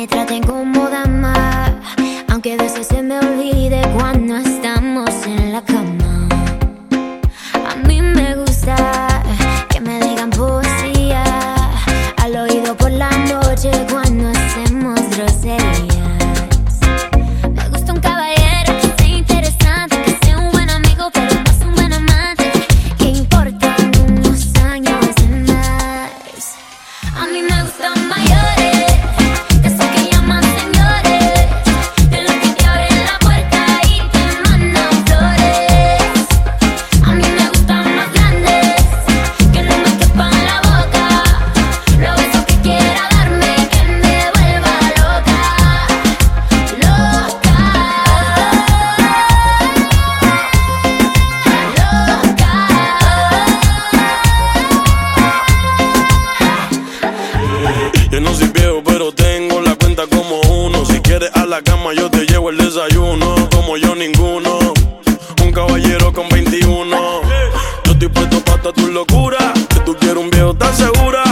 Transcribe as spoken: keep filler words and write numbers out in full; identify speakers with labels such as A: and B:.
A: me traten como dama, aunque a veces se me olvide cuando estamos en la cama. A mí me gusta que me digan poesía al oído por la noche cuando hacemos groserías. Me gusta un caballero que sea interesante, que sea un buen amigo pero no es un buen amante, que importan unos años de más. A mí me gustan mayores, de esos que llaman señores, de los que te abren la puerta y te mandan flores. A mí me gustan más grandes, que no me quepan la boca, los besos que quiera darme, que me vuelva loca, loca, loca.
B: Yo no soy viejo, pero tengo la cuenta como uno. Si quieres a la cama, yo te llevo el desayuno. Como yo, ninguno. Un caballero con veintiuno. Yo estoy puesto pa' toda tu locura. Que tú quieres un viejo, ¿estás segura?